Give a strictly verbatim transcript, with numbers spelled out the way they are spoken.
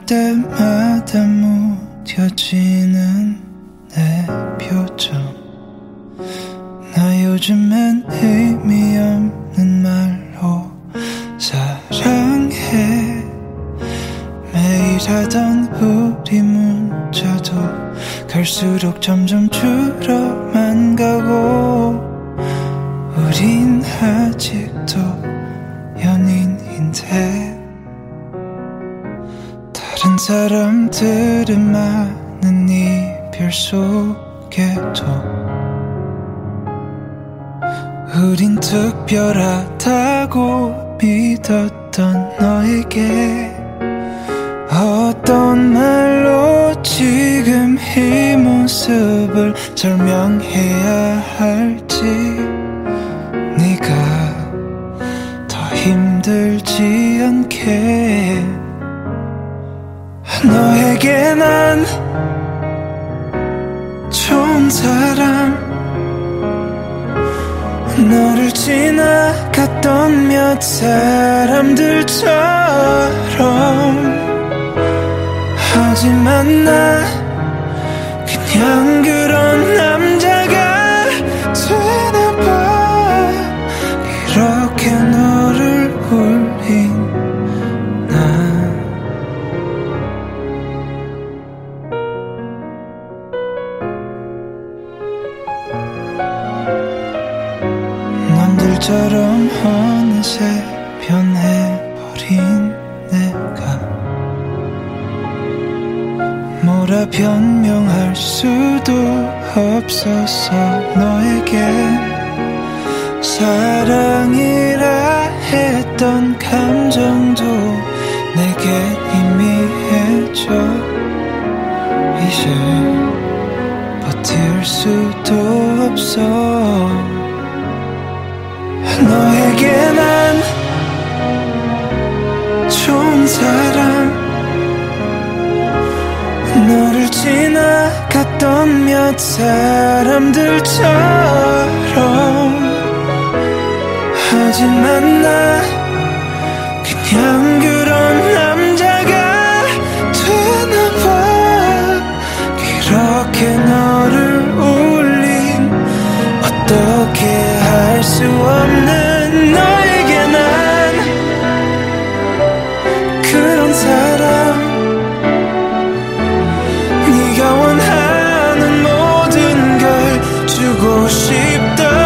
때마다 무뎌지는 내 표정. 나 요즘엔 의미 없는 말로 사랑해. 매일 하던 우리 문자도 갈수록 점점 줄어만 가고, 우린 아직도 연인인데 다른 사람들은 많은 이별 속에도 우린 특별하다고 믿었던 너에게 어떤 말로 지금 이 모습을 설명해야 할지. 네가 더 힘들지 않게. 너에게 난 좋은 사람, 너를 지나갔던 몇 사람들처럼. 하지만 나 그냥 그런 남자가 되나봐. 이렇게 너를 울린 나. 남들처럼 어느새 변해버린 내가 뭐라 변명할 수도 없었어. 너에겐 사랑이라 했던 감정도 내게 희미해져. 이제 버틸 수도 없어. 너에게 난 좋은 사람, 너를 지나갔던 몇 사람들처럼. 하지만 나 그냥 그런 남자가 되나봐. 이렇게 너를 울린 어떻게 할 수 없는 너에게 난 그런 사람. 네가 원하는 모든 걸 주고 싶다.